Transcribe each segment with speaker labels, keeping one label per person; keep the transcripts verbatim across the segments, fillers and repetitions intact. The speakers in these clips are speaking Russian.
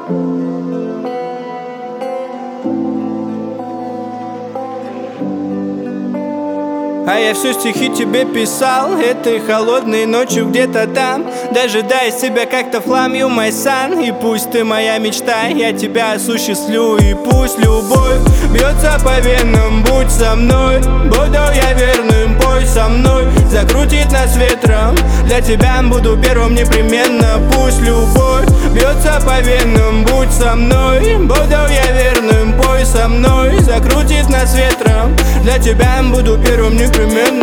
Speaker 1: А я все стихи тебе писал этой холодной ночью где-то там, дожидаясь тебя как-то в хлам, you my son. И пусть ты моя мечта, я тебя осуществлю. И пусть любовь бьется по венам, будь со мной. Буду я верным, пой со мной. Закрутит нас ветром, для тебя буду первым непременно. Пусть любовь бьется по венам, будь со мной. Буду я верным, пой со мной. Закрутит нас ветром, для тебя буду первым непременно.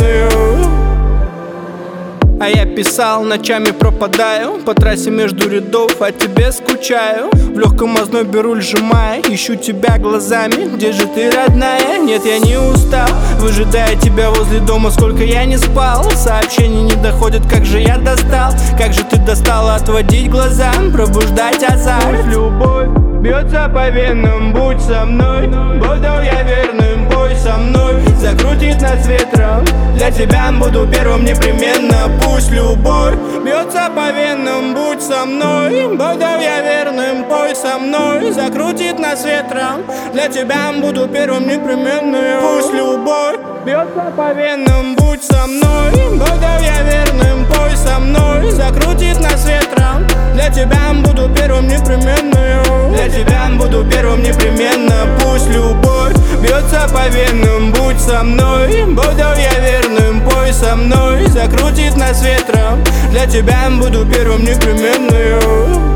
Speaker 1: А я писал, ночами пропадаю по трассе между рядов, о тебе скучаю. В легком ознобе руль сжимая, ищу тебя глазами. Где же ты, родная? Нет, я не устал, выжидая тебя возле дома, сколько я не спал. Сообщения не доходят, как же я достал. Как же ты достала отводить глаза, пробуждать азарт. Любовь бьется по венам, будь со мной. Буду я верным, пой со мной. Закрутит нас ветром, для тебя буду первым непременно. Пусть любовь бьется по венам, будь со мной. Буду я верным, пой со мной. Закрутит нас ветром, для тебя буду первым непременно. Пусть любовь бьется по венам, будь со мной. Буду я верным, пой со мной. Закрутит нас ветром, для тебя буду первым непременно. Для тебя буду первым непременно. Пусть любовь бьется по венам, будь со мной. Буду я верным, пой со мной. Закрутит нас ветром, для тебя буду первым непременно.